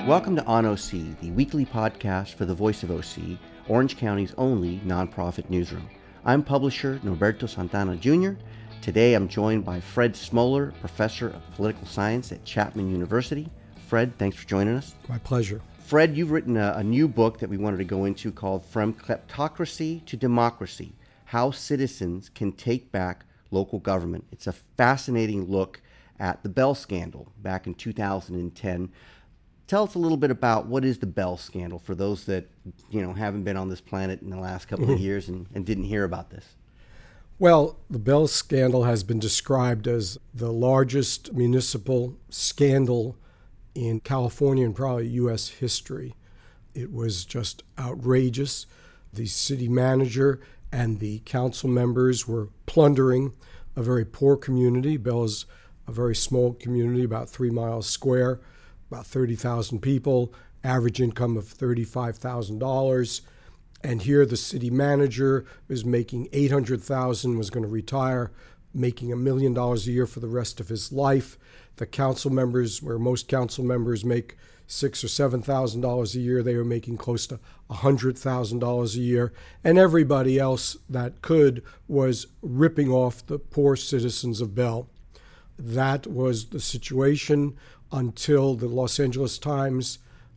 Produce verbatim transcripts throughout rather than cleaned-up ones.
Welcome to On O C, the weekly podcast for the Voice of O C, Orange County's only nonprofit newsroom. I'm publisher Norberto Santana Junior Today I'm joined by Fred Smoller, professor of political science at Chapman University. Fred, thanks for joining us. My pleasure. Fred, you've written a, a new book that we wanted to go into called From Kleptocracy to Democracy: How Citizens Can Take Back Local Government. It's a fascinating look at the Bell scandal back in two thousand ten. Tell us a little bit about what is the Bell scandal for those that, you know, haven't been on this planet in the last couple of years and, and didn't hear about this. Well, the Bell scandal has been described as the largest municipal scandal in California and probably U S history. It was just outrageous. The city manager and the council members were plundering a very poor community. Bell is a very small community, about three miles square, about thirty thousand people, average income of thirty-five thousand dollars. And here the city manager is making eight hundred thousand dollars, was going to retire, making a million dollars a year for the rest of his life. The council members, where most council members make six or seven thousand dollars a year, they were making close to a hundred thousand dollars a year, and everybody else that could was ripping off the poor citizens of Bell. That was the situation until the Los Angeles Times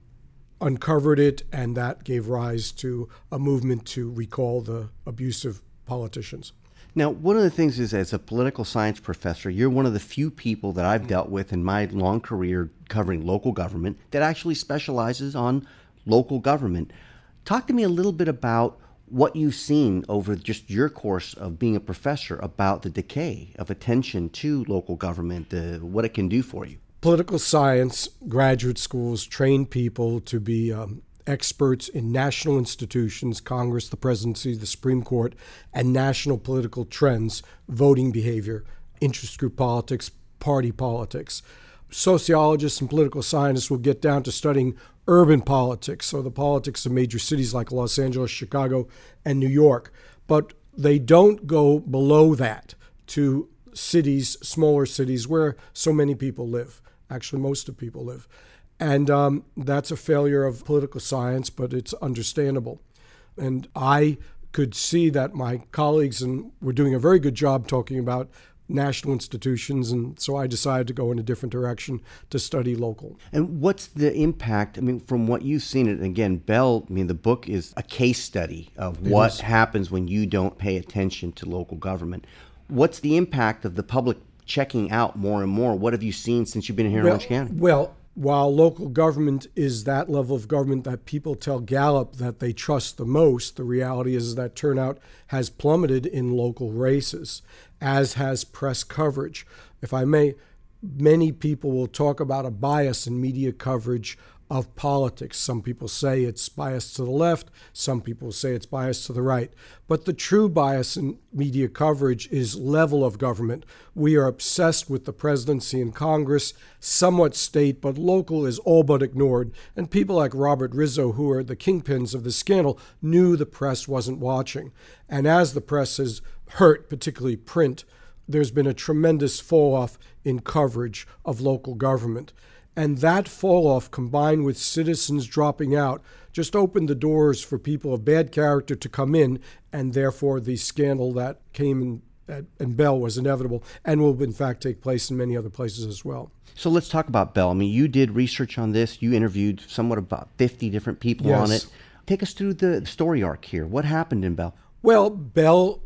uncovered it, and that gave rise to a movement to recall the abusive politicians. Now, one of the things is, as a political science professor, you're one of the few people that I've dealt with in my long career covering local government that actually specializes on local government. Talk to me a little bit about what you've seen over just your course of being a professor about the decay of attention to local government, uh, what it can do for you. Political science graduate schools train people to be um, experts in national institutions, Congress, the presidency, the Supreme Court, and national political trends, voting behavior, interest group politics, party politics. Sociologists and political scientists will get down to studying urban politics, so the politics of major cities like Los Angeles, Chicago, and New York. But they don't go below that to cities, smaller cities, where so many people live. Actually, most of people live. And um, that's a failure of political science, but it's understandable. And I could see that my colleagues and were doing a very good job talking about national institutions, and so I decided to go in a different direction to study local. And what's the impact, I mean, from what you've seen, it again, Bell, I mean, the book is a case study of what happens when you don't pay attention to local government. What's the impact of the public checking out more and more? What have you seen since you've been here in well, Orange County? Well, while local government is that level of government that people tell Gallup that they trust the most, the reality is that turnout has plummeted in local races, as has press coverage. If I may, many people will talk about a bias in media coverage of politics. Some people say it's biased to the left, some people say it's biased to the right. But the true bias in media coverage is level of government. We are obsessed with the presidency and Congress, somewhat state, but local is all but ignored. And people like Robert Rizzo, who are the kingpins of the scandal, knew the press wasn't watching. And as the press has hurt, particularly print, there's been a tremendous fall-off in coverage of local government. And that fall-off, combined with citizens dropping out, just opened the doors for people of bad character to come in, and therefore the scandal that came in at, in Bell was inevitable and will, in fact, take place in many other places as well. So let's talk about Bell. I mean, you did research on this. You interviewed somewhat about fifty different people yes. on it. Take us through the story arc here. What happened in Bell? Well, Bell,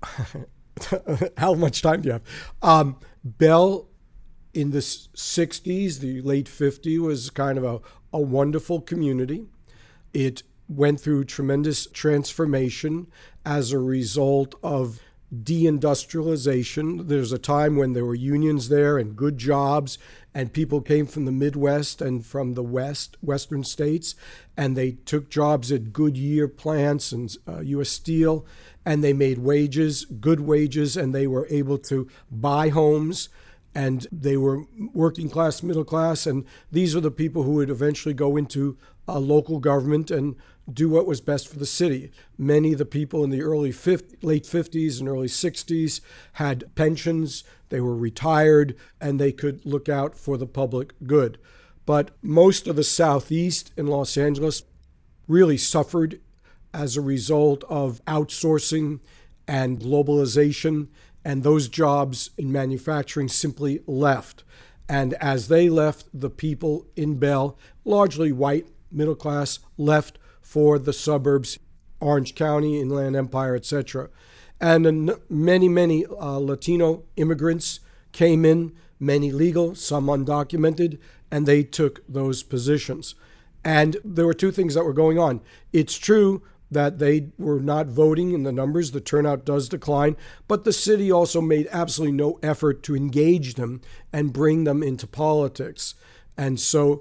how much time do you have? Um, Bell... In the sixties, the late fifties, was kind of a, a wonderful community. It went through tremendous transformation as a result of deindustrialization. There's a time when there were unions there and good jobs, and people came from the Midwest and from the West, Western states, and they took jobs at Goodyear plants and uh, U S Steel, and they made wages, good wages, and they were able to buy homes. And they were working class, middle class, and these are the people who would eventually go into uh, local government and do what was best for the city. Many of the people in the early fifties, late fifties and early sixties had pensions, they were retired, and they could look out for the public good. But most of the Southeast in Los Angeles really suffered as a result of outsourcing and globalization, and those jobs in manufacturing simply left. And as they left, the people in Bell, largely white, middle class, left for the suburbs, Orange County, Inland Empire, et cetera. And uh, many, many uh, Latino immigrants came in, many legal, some undocumented, and they took those positions. And there were two things that were going on. It's true that they were not voting in the numbers. The turnout does decline. But the city also made absolutely no effort to engage them and bring them into politics. And so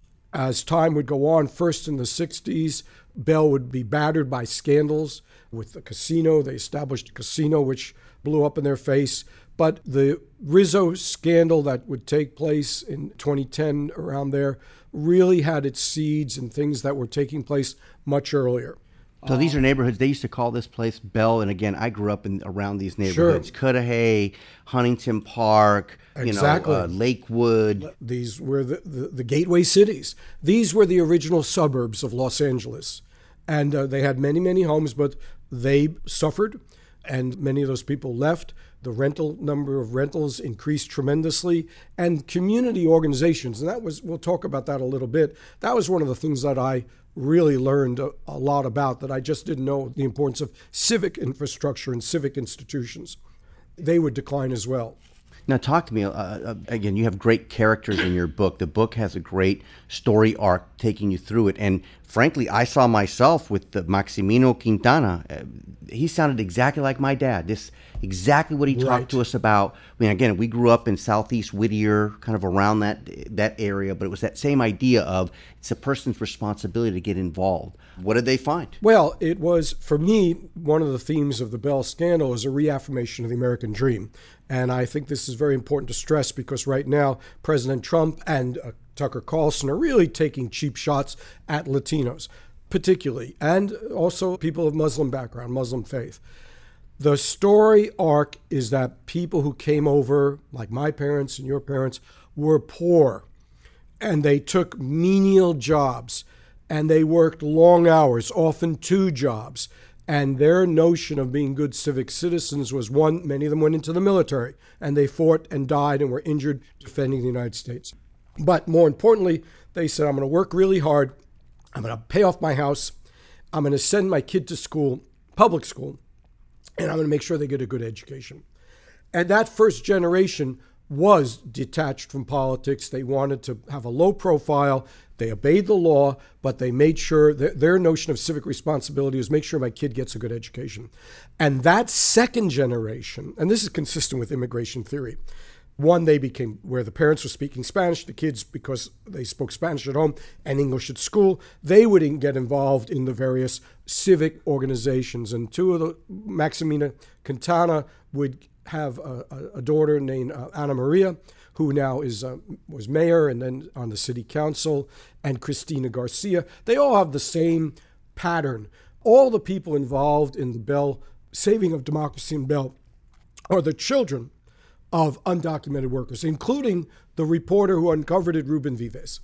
as time would go on, first in the sixties, Bell would be battered by scandals with the casino. They established a casino which blew up in their face. But the Rizzo scandal that would take place in twenty ten, around there, really had its seeds in things that were taking place much earlier. So these are neighborhoods. They used to call this place Bell, and again, I grew up in around these neighborhoods: sure. Cudahy, Huntington Park, exactly. you know, uh, Lakewood. These were the, the, the gateway cities. These were the original suburbs of Los Angeles, and uh, they had many, many homes, but they suffered, and many of those people left. The rental number of rentals increased tremendously, and community organizations, and that was, we'll talk about that a little bit. That was one of the things that I really learned a, a lot about, that I just didn't know, the importance of civic infrastructure and civic institutions. They would decline as well. Now, talk to me, uh, again, you have great characters in your book. The book has a great story arc taking you through it. And frankly, I saw myself with the Maximino Quintana. Uh, he sounded exactly like my dad. This exactly what he talked Right. to us about. I mean, again, we grew up in Southeast Whittier, kind of around that that area, but it was that same idea of it's a person's responsibility to get involved. What did they find? Well, it was, for me, one of the themes of the Bell scandal is a reaffirmation of the American dream. And I think this is very important to stress, because right now, President Trump and uh, Tucker Carlson are really taking cheap shots at Latinos, particularly, and also people of Muslim background, Muslim faith. The story arc is that people who came over, like my parents and your parents, were poor, and they took menial jobs, and they worked long hours, often two jobs. And their notion of being good civic citizens was, one, many of them went into the military, and they fought and died and were injured defending the United States. But more importantly, they said, I'm going to work really hard. I'm going to pay off my house. I'm going to send my kid to school, public school, and I'm going to make sure they get a good education. And that first generation was detached from politics. They wanted to have a low profile. They obeyed the law, but they made sure that their notion of civic responsibility was make sure my kid gets a good education. And that second generation, and this is consistent with immigration theory, one, they became where the parents were speaking Spanish, the kids, because they spoke Spanish at home and English at school, they would get involved in the various civic organizations. And two of the, Maximina Quintana would have a, a daughter named uh, Ana Maria, who now is uh, was mayor and then on the city council, and Cristina Garcia. They all have the same pattern. All the people involved in the Bell saving of democracy in Bell are the children of undocumented workers, including the reporter who uncovered it, Ruben Vives.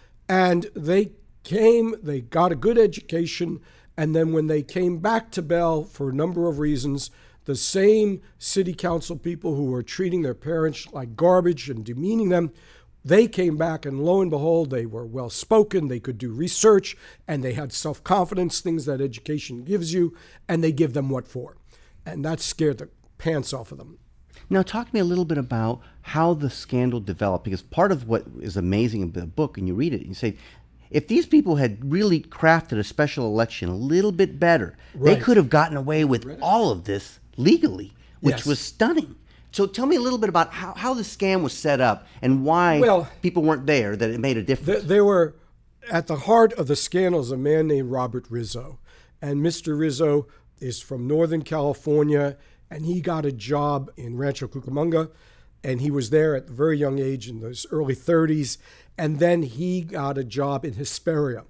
And they came, they got a good education, and then when they came back to Bell for a number of reasons, the same city council people who were treating their parents like garbage and demeaning them, they came back, and lo and behold, they were well-spoken, they could do research, and they had self-confidence, things that education gives you, and they give them what for. And that scared the pants off of them. Now, talk to me a little bit about how the scandal developed, because part of what is amazing in the book, and you read it, you say, if these people had really crafted a special election a little bit better, right, they could have gotten away with right. all of this legally, which yes. was stunning. So tell me a little bit about how, how the scam was set up and why well, people weren't there, that it made a difference. Th- there were, at the heart of the scandals, a man named Robert Rizzo. And Mister Rizzo is from Northern California, and he got a job in Rancho Cucamonga, and he was there at a very young age in those early thirties, and then he got a job in Hesperia.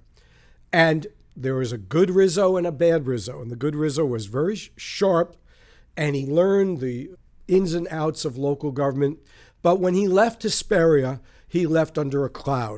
And there was a good Rizzo and a bad Rizzo, and the good Rizzo was very sharp, and he learned the ins and outs of local government. But when he left Hesperia, he left under a cloud.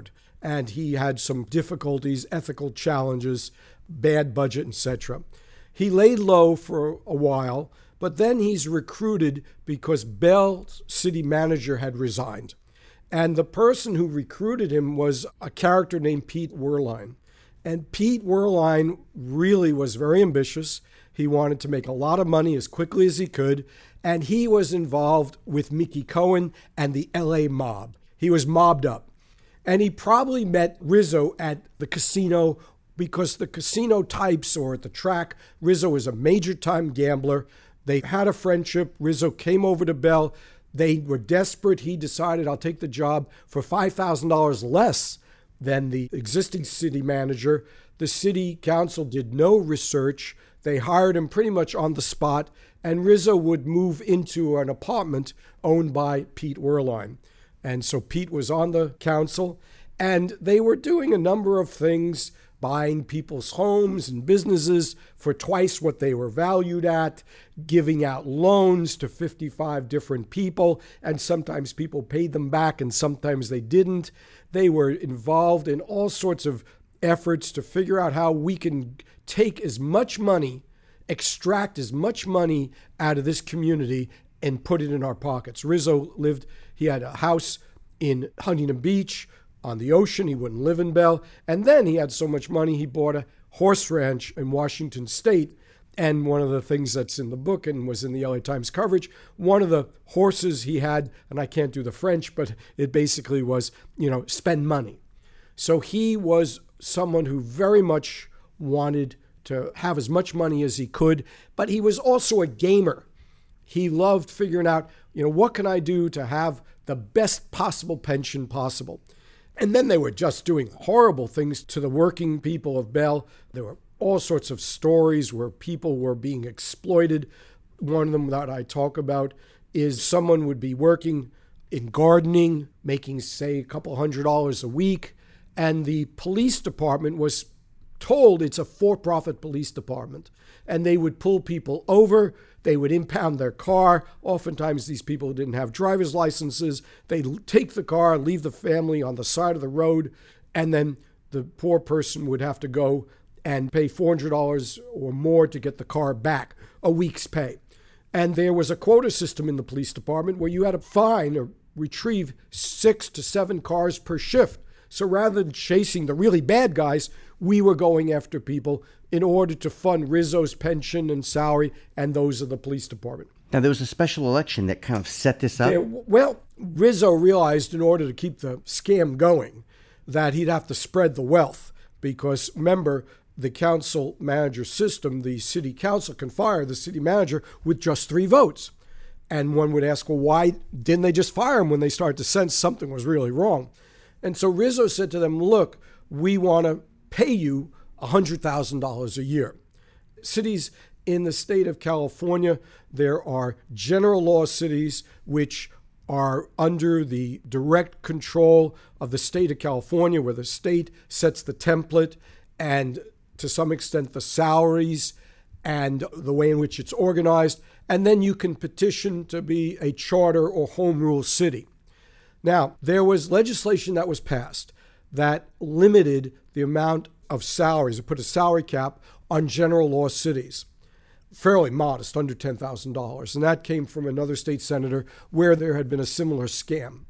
and he had some difficulties, ethical challenges, bad budget, et cetera. He laid low for a while, but then he's recruited because Bell's city manager had resigned. And the person who recruited him was a character named Pete Werlein. And Pete Werlein really was very ambitious. He wanted to make a lot of money as quickly as he could, and he was involved with Mickey Cohen and the L A mob. He was mobbed up. And he probably met Rizzo at the casino because the casino types or at the track, Rizzo was a major-time gambler. They had a friendship. Rizzo came over to Bell. They were desperate. He decided, I'll take the job for five thousand dollars less than the existing city manager. The city council did no research. They hired him pretty much on the spot, and Rizzo would move into an apartment owned by Pete Werlein. And so Pete was on the council, and they were doing a number of things, buying people's homes and businesses for twice what they were valued at, giving out loans to fifty-five different people, and sometimes people paid them back and sometimes they didn't. They were involved in all sorts of efforts to figure out how we can take as much money, extract as much money out of this community and put it in our pockets. Rizzo lived, he had a house in Huntington Beach on the ocean. He wouldn't live in Bell. And then he had so much money, he bought a horse ranch in Washington State. And one of the things that's in the book and was in the L A Times coverage, one of the horses he had, and I can't do the French, but it basically was, you know, spend money. So he was someone who very much wanted to have as much money as he could, but he was also a gamer. He loved figuring out, you know, what can I do to have the best possible pension possible? And then they were just doing horrible things to the working people of Bell. There were all sorts of stories where people were being exploited. One of them that I talk about is someone would be working in gardening, making, say, a couple hundred dollars a week, and the police department was told it's a for-profit police department, and they would pull people over. They would impound their car. Oftentimes, these people didn't have driver's licenses. They'd take the car, leave the family on the side of the road, and then the poor person would have to go and pay four hundred dollars or more to get the car back, a week's pay. And there was a quota system in the police department where you had to find or retrieve six to seven cars per shift. So rather than chasing the really bad guys, we were going after people in order to fund Rizzo's pension and salary and those of the police department. Now, there was a special election that kind of set this up. Yeah, well, Rizzo realized in order to keep the scam going that he'd have to spread the wealth because, remember, the council manager system, the city council can fire the city manager with just three votes. And one would ask, well, why didn't they just fire him when they started to sense something was really wrong? And so Rizzo said to them, look, we want to pay you one hundred thousand dollars a year. Cities in the state of California, there are general law cities which are under the direct control of the state of California, where the state sets the template and to some extent the salaries and the way in which it's organized. And then you can petition to be a charter or home rule city. Now, there was legislation that was passed that limited the amount of salaries, it put a salary cap on general law cities, fairly modest, under ten thousand dollars. And that came from another state senator where there had been a similar scam.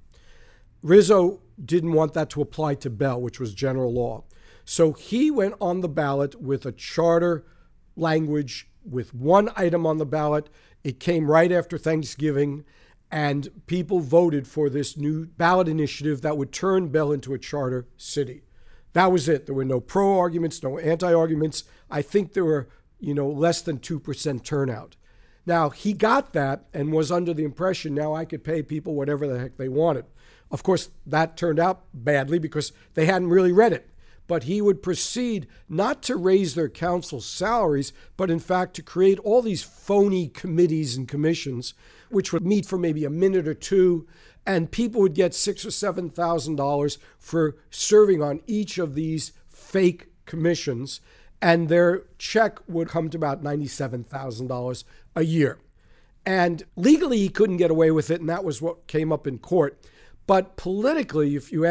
Rizzo didn't want that to apply to Bell, which was general law. So he went on the ballot with a charter language with one item on the ballot. It came right after Thanksgiving. And people voted for this new ballot initiative that would turn Bell into a charter city. That was it. There were no pro arguments, no anti-arguments. I think there were, you know, less than two percent turnout. Now, he got that and was under the impression now I could pay people whatever the heck they wanted. Of course, that turned out badly because they hadn't really read it. But he would proceed not to raise their council's salaries, but in fact to create all these phony committees and commissions, which would meet for maybe a minute or two, and people would get six or seven thousand dollars for serving on each of these fake commissions, and their check would come to about ninety-seven thousand dollars a year. And legally, he couldn't get away with it, and that was what came up in court. But politically, if you asked,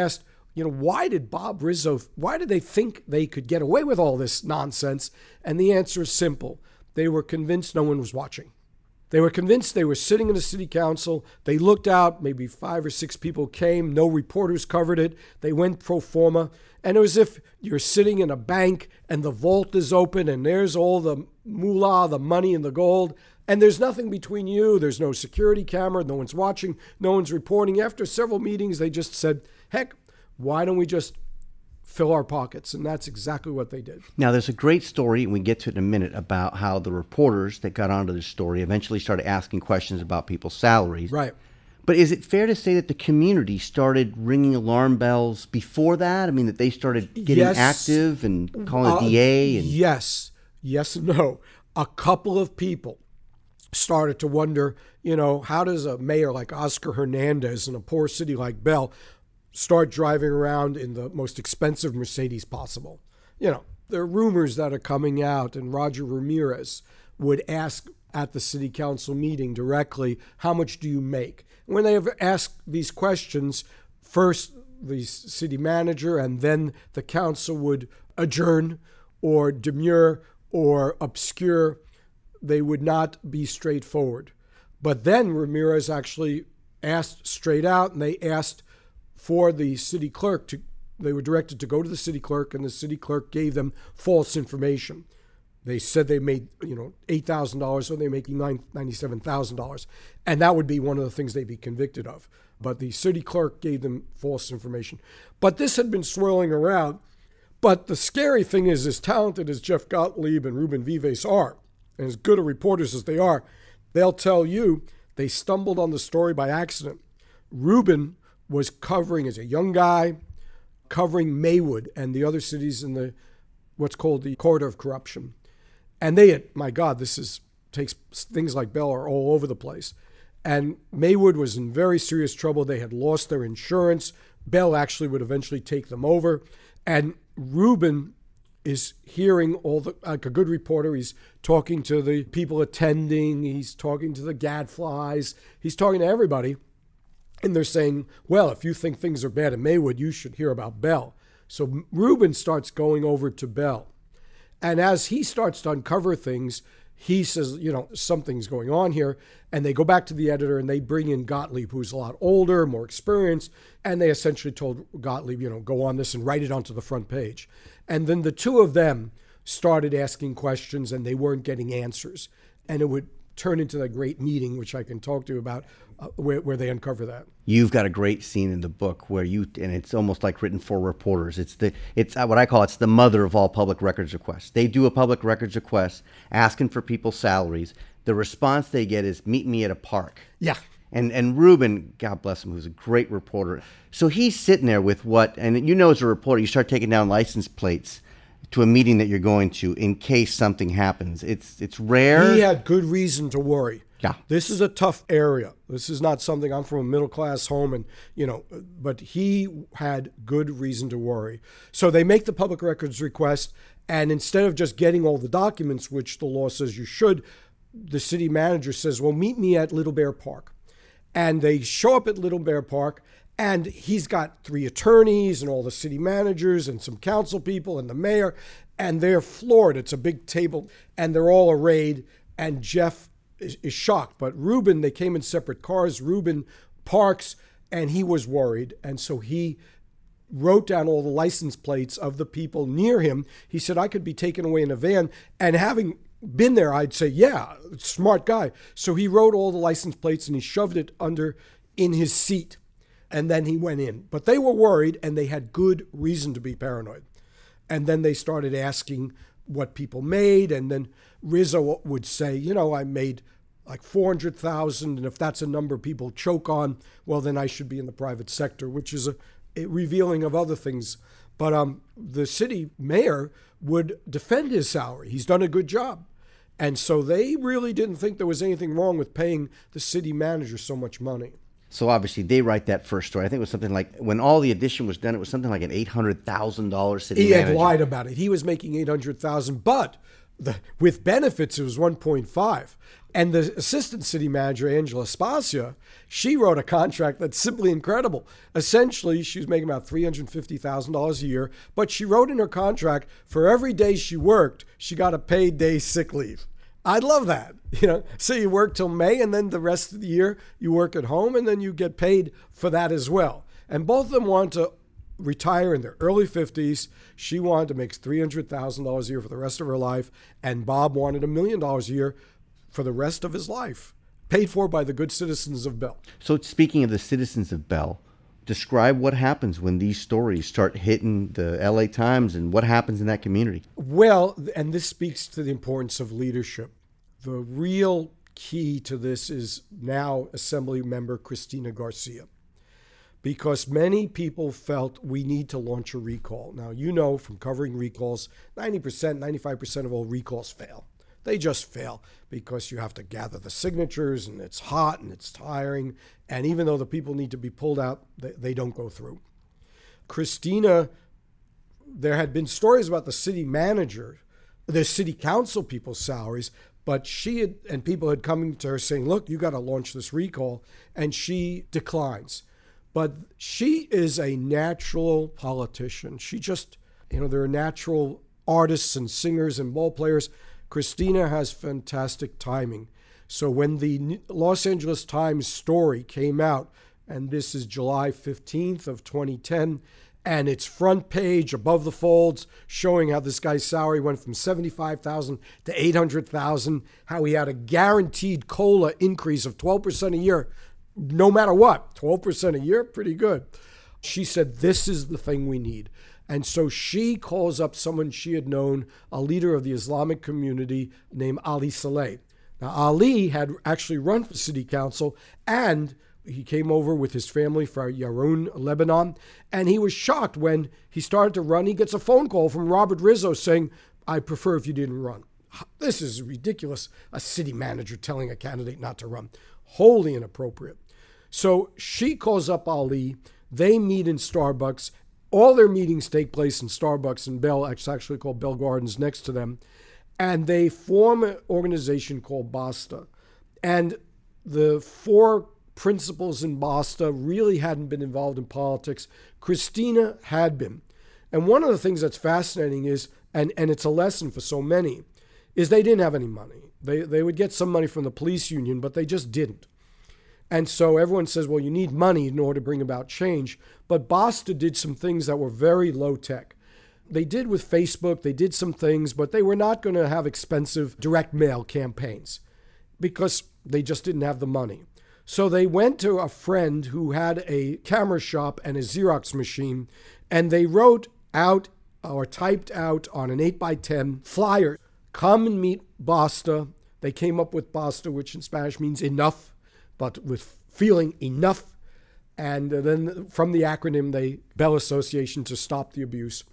you know, why did Bob Rizzo, why did they think they could get away with all this nonsense? And the answer is simple. They were convinced no one was watching. They were convinced they were sitting in the city council. They looked out, maybe five or six people came. No reporters covered it. They went pro forma. And it was as if you're sitting in a bank and the vault is open and there's all the moolah, the money and the gold. And there's nothing between you. There's no security camera. No one's watching. No one's reporting. After several meetings, they just said, heck, why don't we just fill our pockets? And that's exactly what they did. Now, there's a great story, and we get to it in a minute, about how the reporters that got onto this story eventually started asking questions about people's salaries. Right. But is it fair to say that the community started ringing alarm bells before that? I mean, that they started getting yes. active and calling uh, the D A? And... Yes. Yes and no. A couple of people started to wonder, you know, how does a mayor like Oscar Hernandez in a poor city like Bell start driving around in the most expensive Mercedes possible? You know, there are rumors that are coming out, and Roger Ramirez would ask at the city council meeting directly, how much do you make? When they have asked these questions, first the city manager and then the council would adjourn or demur or obscure. They would not be straightforward. But then Ramirez actually asked straight out, and they asked for the city clerk to, they were directed to go to the city clerk, and the city clerk gave them false information. They said they made, you know, eight thousand dollars, so they're making ninety-seven thousand dollars. And that would be one of the things they'd be convicted of. But the city clerk gave them false information. But this had been swirling around. But the scary thing is, as talented as Jeff Gottlieb and Ruben Vives are, and as good a reporters as they are, they'll tell you they stumbled on the story by accident. Ruben was covering, as a young guy, covering Maywood and the other cities in the what's called the corridor of corruption. And they had, my God, this is takes things like Bell are all over the place. And Maywood was in very serious trouble. They had lost their insurance. Bell actually would eventually take them over. And Ruben is hearing all the, like a good reporter, he's talking to the people attending, he's talking to the gadflies, he's talking to everybody. And they're saying, well, if you think things are bad in Maywood, you should hear about Bell. So Ruben starts going over to Bell. And as he starts to uncover things, he says, you know, something's going on here. And they go back to the editor and they bring in Gottlieb, who's a lot older, more experienced. And they essentially told Gottlieb, you know, go on this and write it onto the front page. And then the two of them started asking questions and they weren't getting answers. And it would turn into that great meeting, which I can talk to you about, uh, where, where they uncover that. You've got a great scene in the book where you, and it's almost like written for reporters. It's the, it's what I call, it's the mother of all public records requests. They do a public records request asking for people's salaries. The response they get is, meet me at a park. Yeah. And and Ruben, God bless him, who's a great reporter. So he's sitting there with what, and you know as a reporter, you start taking down license plates to a meeting that you're going to in case something happens. It's it's rare. He had good reason to worry. Yeah. This is a tough area. This is not something, I'm from a middle-class home, and, you know, but he had good reason to worry. So they make the public records request, and instead of just getting all the documents, which the law says you should, the city manager says, well, meet me at Little Bear Park. And they show up at Little Bear Park, and he's got three attorneys and all the city managers and some council people and the mayor, and they're floored. It's a big table, and they're all arrayed, and Jeff is, is shocked. But Ruben, they came in separate cars. Ruben parks, and he was worried, and so he wrote down all the license plates of the people near him. He said, I could be taken away in a van, and having been there, I'd say, yeah, smart guy. So he wrote all the license plates and he shoved it under in his seat. And then he went in. But they were worried and they had good reason to be paranoid. And then they started asking what people made. And then Rizzo would say, you know, I made like four hundred thousand. And if that's a number people choke on, well, then I should be in the private sector, which is a, a revealing of other things. But um, the city mayor would defend his salary. He's done a good job. And so they really didn't think there was anything wrong with paying the city manager so much money. So obviously they write that first story. I think it was something like, when all the addition was done, it was something like an eight hundred thousand dollars city He manager. had lied about it. He was making eight hundred thousand dollars, but the, with benefits, it was one point five. And the assistant city manager, Angela Spasia, she wrote a contract that's simply incredible. Essentially, she was making about three hundred fifty thousand dollars a year, but she wrote in her contract for every day she worked, she got a paid day sick leave. I'd love that. You know, so you work till May, and then the rest of the year you work at home, and then you get paid for that as well. And both of them want to retire in their early fifties. She wanted to make three hundred thousand dollars a year for the rest of her life, and Bob wanted a million dollars a year for the rest of his life, paid for by the good citizens of Bell. So speaking of the citizens of Bell, describe what happens when these stories start hitting the L A Times and what happens in that community. Well, and this speaks to the importance of leadership. The real key to this is now Assembly member Cristina Garcia, because many people felt we need to launch a recall. Now, you know from covering recalls, ninety percent, ninety-five percent of all recalls fail. They just fail because you have to gather the signatures, and it's hot and it's tiring. And even though the people need to be pulled out, they, they don't go through. Cristina, there had been stories about the city manager, the city council people's salaries, but she had, and people had come to her saying, look, you got to launch this recall. And she declines. But she is a natural politician. She just, you know, there are natural artists and singers and ball players. Cristina has fantastic timing. So when the Los Angeles Times story came out, and this is July fifteenth of twenty ten, and it's front page above the folds showing how this guy's salary went from seventy-five thousand dollars to eight hundred thousand dollars, how he had a guaranteed COLA increase of twelve percent a year, no matter what. twelve percent a year, pretty good. She said, this is the thing we need. And so she calls up someone she had known, a leader of the Islamic community named Ali Saleh. Now, Ali had actually run for city council, and he came over with his family for Yaroun, Lebanon, and he was shocked when he started to run. He gets a phone call from Robert Rizzo saying, I'd prefer if you didn't run. This is ridiculous, a city manager telling a candidate not to run. Wholly inappropriate. So she calls up Ali. They meet in Starbucks. All their meetings take place in Starbucks in Bell, it's actually called Bell Gardens next to them. And they form an organization called BASTA. And the four principals in BASTA really hadn't been involved in politics. Cristina had been. And one of the things that's fascinating is, and, and it's a lesson for so many, is they didn't have any money. They, they would get some money from the police union, but they just didn't. And so everyone says, well, you need money in order to bring about change. But BASTA did some things that were very low tech. They did with Facebook, they did some things, but they were not going to have expensive direct mail campaigns because they just didn't have the money. So they went to a friend who had a camera shop and a Xerox machine, and they wrote out or typed out on an eight by ten flyer, come and meet BASTA. They came up with BASTA, which in Spanish means enough, but with feeling enough. And then from the acronym, they Bell Association to Stop the Abuse.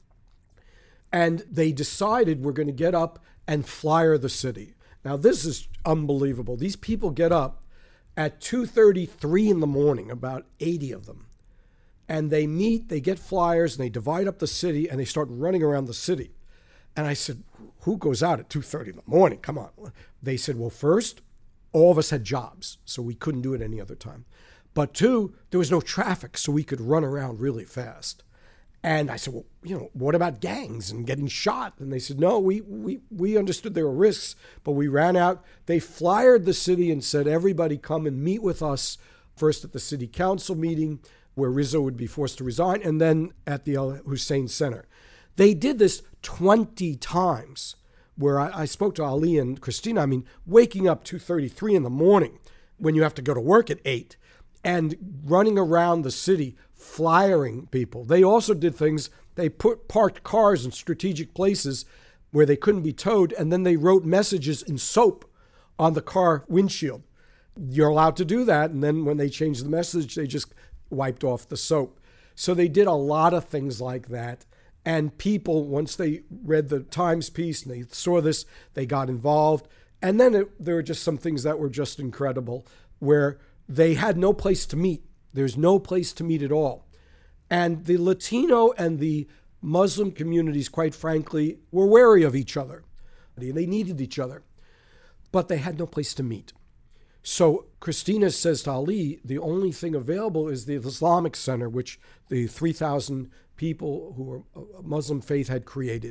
And they decided we're going to get up and flyer the city. Now, this is unbelievable. These people get up at two thirty-three in the morning, about eighty of them. And they meet, they get flyers, and they divide up the city, and they start running around the city. And I said, who goes out at two thirty in the morning? Come on. They said, well, first, all of us had jobs, so we couldn't do it any other time. But two, there was no traffic, so we could run around really fast. And I said, well, you know, what about gangs and getting shot? And they said, no, we we we understood there were risks, but we ran out. They flyered the city and said, everybody come and meet with us, first at the city council meeting, where Rizzo would be forced to resign, and then at the Al Hussein Center. They did this twenty times, where I, I spoke to Ali and Cristina. I mean, waking up two thirty-three in the morning when you have to go to work at eight and running around the city, flyering people. They also did things, they put parked cars in strategic places where they couldn't be towed, and then they wrote messages in soap on the car windshield. You're allowed to do that, and then when they changed the message, they just wiped off the soap. So they did a lot of things like that. And people, once they read the Times piece and they saw this, they got involved. And then it, there were just some things that were just incredible, where they had no place to meet. There's no place to meet at all. And the Latino and the Muslim communities, quite frankly, were wary of each other. They needed each other, but they had no place to meet. So Christina says to Ali, the only thing available is the Islamic Center, which the three thousand people who were Muslim faith had created.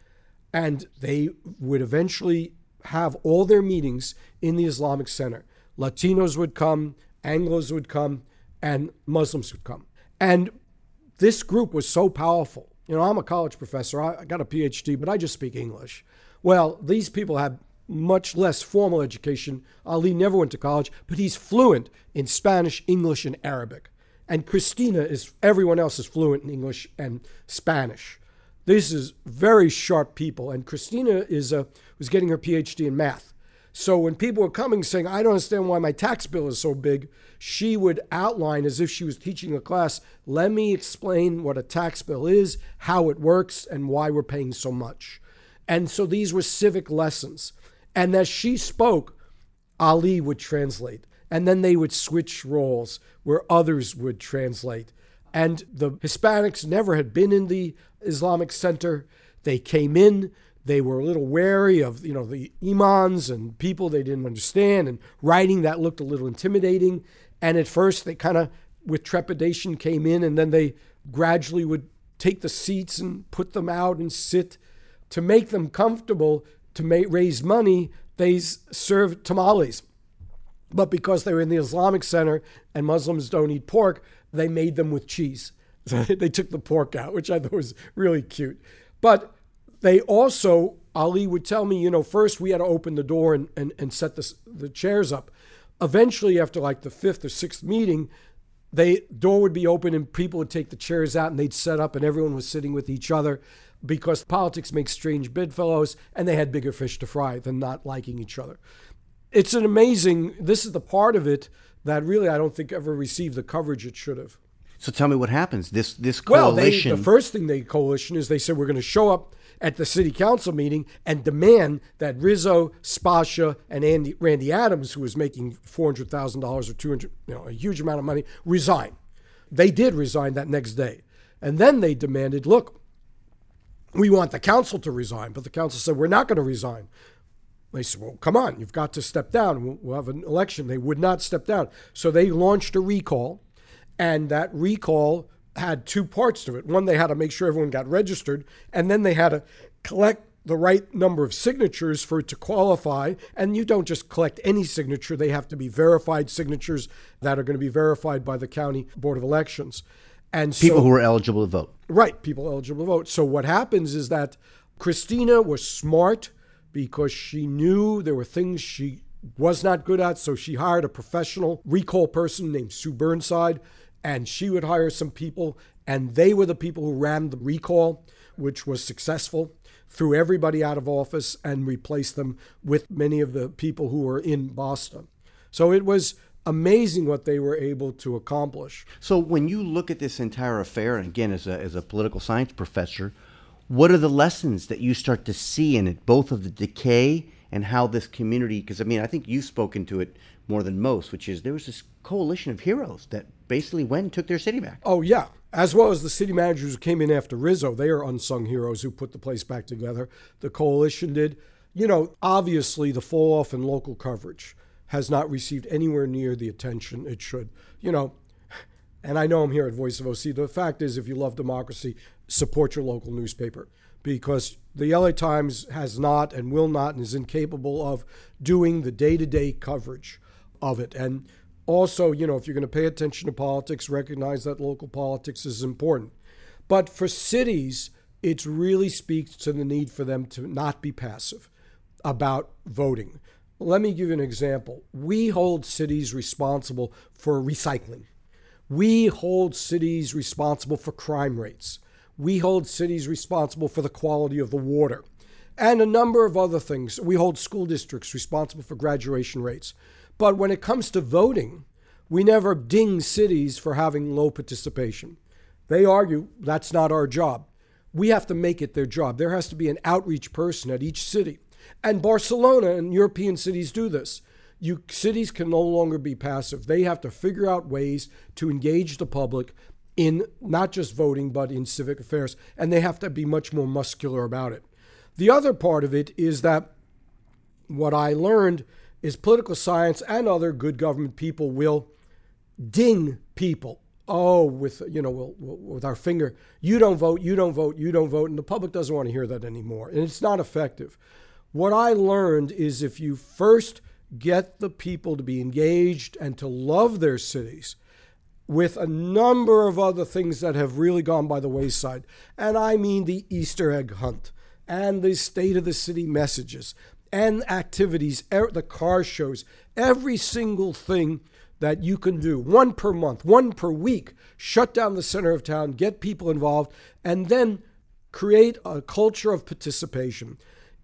And they would eventually have all their meetings in the Islamic Center. Latinos would come, Anglos would come, and Muslims would come. And this group was so powerful. You know, I'm a college professor. I got a P H D, but I just speak English. Well, these people have much less formal education. Ali never went to college, but he's fluent in Spanish, English, and Arabic. And Christina is, everyone else is fluent in English and Spanish. This is very sharp people. And Christina is a, was getting her P H D in math. So when people were coming saying, I don't understand why my tax bill is so big, she would outline as if she was teaching a class, let me explain what a tax bill is, how it works, and why we're paying so much. And so these were civic lessons. And as she spoke, Ali would translate. And then they would switch roles where others would translate. And the Hispanics never had been in the Islamic Center. They came in. They were a little wary of, you know, the imams and people they didn't understand, and writing that looked a little intimidating. And at first they kind of, with trepidation, came in, and then they gradually would take the seats and put them out and sit. To make them comfortable, to make, raise money, they served tamales. But because they were in the Islamic Center and Muslims don't eat pork, they made them with cheese. So they took the pork out, which I thought was really cute. But they also, Ali would tell me, you know, first we had to open the door and, and, and set the, the chairs up. Eventually, after like the fifth or sixth meeting, the door would be open and people would take the chairs out and they'd set up and everyone was sitting with each other, because politics makes strange bedfellows, and they had bigger fish to fry than not liking each other. It's an amazing, this is the part of it that really I don't think ever received the coverage it should have. So tell me what happens. This this coalition. Well, they, the first thing they coalition is they said we're going to show up at the city council meeting and demand that Rizzo, Spascia, and Andy, Randy Adams, who was making four hundred thousand dollars or two hundred, you know, a huge amount of money, resign. They did resign that next day. And then they demanded, look, we want the council to resign. But the council said, we're not going to resign. They said, well, come on, you've got to step down. We'll, we'll have an election. They would not step down. So they launched a recall, and that recall had two parts to it. One, they had to make sure everyone got registered, and then they had to collect the right number of signatures for it to qualify. And you don't just collect any signature. They have to be verified signatures that are going to be verified by the County Board of Elections. And people so, who are eligible to vote. Right, people eligible to vote. So what happens is that Christina was smart because she knew there were things she was not good at, so she hired a professional recall person named Sue Burnside, and she would hire some people, and they were the people who ran the recall, which was successful, threw everybody out of office and replaced them with many of the people who were in Boston. So it was amazing what they were able to accomplish. So when you look at this entire affair, and again, as a, as a political science professor, what are the lessons that you start to see in it, both of the decay and how this community, because I mean, I think you've spoken to it more than most, which is there was this coalition of heroes that basically went and took their city back. Oh, yeah. As well as the city managers who came in after Rizzo. They are unsung heroes who put the place back together. The coalition did. You know, obviously the fall off in local coverage has not received anywhere near the attention it should. You know, and I know I'm here at Voice of O C. The fact is, if you love democracy, support your local newspaper, because the L A Times has not and will not and is incapable of doing the day-to-day coverage of it. And also, you know, if you're going to pay attention to politics, recognize that local politics is important. But for cities, it really speaks to the need for them to not be passive about voting. Let me give you an example. We hold cities responsible for recycling. We hold cities responsible for crime rates. We hold cities responsible for the quality of the water and a number of other things. We hold school districts responsible for graduation rates. But when it comes to voting, we never ding cities for having low participation. They argue that's not our job. We have to make it their job. There has to be an outreach person at each city. And Barcelona and European cities do this. You, cities can no longer be passive. They have to figure out ways to engage the public in not just voting, but in civic affairs. And they have to be much more muscular about it. The other part of it is that what I learned is political science and other good government people will ding people. Oh, with, you know, we'll, we'll, with our finger, you don't vote, you don't vote, you don't vote. And the public doesn't want to hear that anymore. And it's not effective. What I learned is if you first get the people to be engaged and to love their cities, with a number of other things that have really gone by the wayside, and I mean the Easter egg hunt, and the state of the city messages, and activities, the car shows, every single thing that you can do, one per month, one per week, shut down the center of town, get people involved, and then create a culture of participation.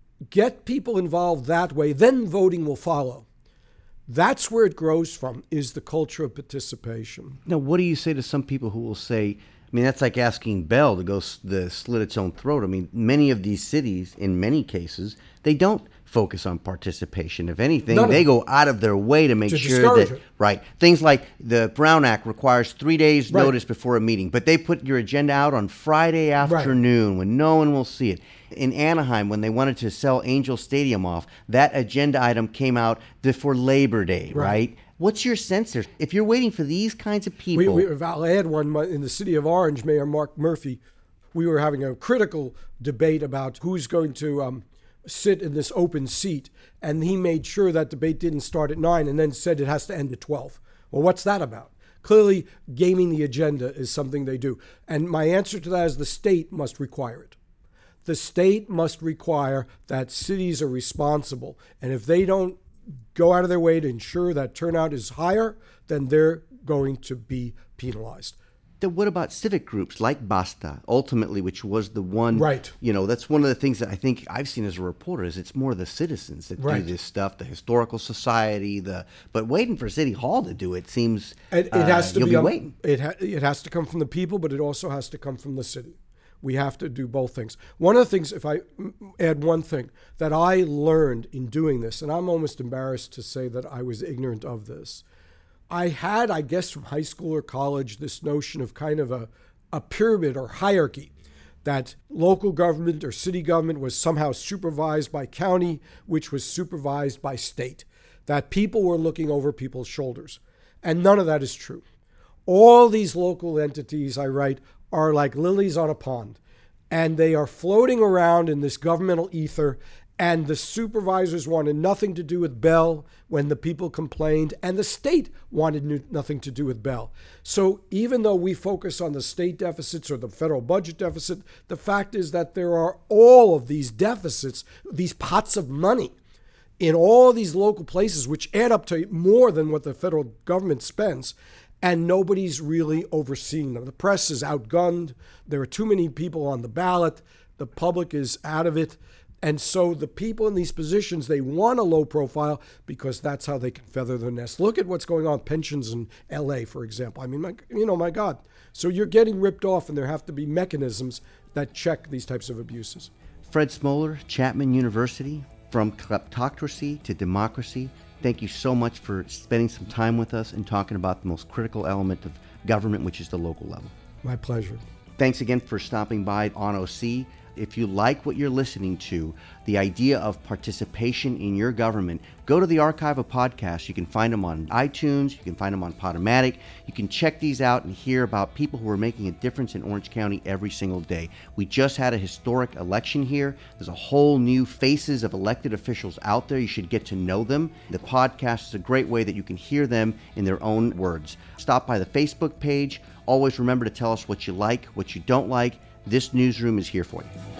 Get people involved that way, then voting will follow. That's where it grows from, is the culture of participation. Now, what do you say to some people who will say, I mean, that's like asking Bell to go s- the slit its own throat. I mean, many of these cities, in many cases, they don't focus on participation. If anything, None they of go out of their way to make To sure discourage that, it. right, things like the Brown Act requires three days Right. notice before a meeting, but they put your agenda out on Friday afternoon when no one will see it. In Anaheim, when they wanted to sell Angel Stadium off, that agenda item came out before Labor Day, right? Right. What's your sense there? If you're waiting for these kinds of We, people, we, I'll add one in the city of Orange, Mayor Mark Murphy. We were having a critical debate about who's going to um, sit in this open seat, and he made sure that debate didn't start at nine and then said it has to end at twelve. Well, what's that about? Clearly, gaming the agenda is something they do. And my answer to that is the state must require it. The state must require that cities are responsible. And if they don't go out of their way to ensure that turnout is higher, then they're going to be penalized. then what about civic groups like Basta, ultimately, which was the one, Right. you know, that's one of the things that I think I've seen as a reporter is it's more the citizens that Right. do this stuff, the historical society, the, but waiting for City Hall to do it seems, It, it uh, has to you'll be, be um, waiting. It, ha- it has to come from the people, but it also has to come from the city. We have to do both things. One of the things, if I mm, add one thing, that I learned in doing this, and I'm almost embarrassed to say that I was ignorant of this. I had, I guess, from high school or college, this notion of kind of a, a pyramid or hierarchy, that local government or city government was somehow supervised by county, which was supervised by state, that people were looking over people's shoulders. And none of that is true. All these local entities, I write, are like lilies on a pond, and they are floating around in this governmental ether, and the supervisors wanted nothing to do with Bell when the people complained, and the state wanted no- nothing to do with Bell. So even though we focus on the state deficits or the federal budget deficit, the fact is that there are all of these deficits, these pots of money in all these local places, which add up to more than what the federal government spends. And nobody's really overseeing them. The press is outgunned. There are too many people on the ballot. The public is out of it. And so the people in these positions, they want a low profile because that's how they can feather their nest. Look at what's going on, pensions in L A, for example. I mean, my, you know, my God. So you're getting ripped off, and there have to be mechanisms that check these types of abuses. Fred Smoller, Chapman University, From Kleptocracy to Democracy. Thank you so much for spending some time with us and talking about the most critical element of government, which is the local level. My pleasure. Thanks again for stopping by on O C. If you like what you're listening to, the idea of participation in your government, go to the archive of podcasts. You can find them on iTunes. You can find them on Podomatic. You can check these out and hear about people who are making a difference in Orange County every single day. We just had a historic election here. There's a whole new faces of elected officials out there. You should get to know them. The podcast is a great way that you can hear them in their own words. Stop by the Facebook page. Always remember to tell us what you like, what you don't like. This newsroom is here for you.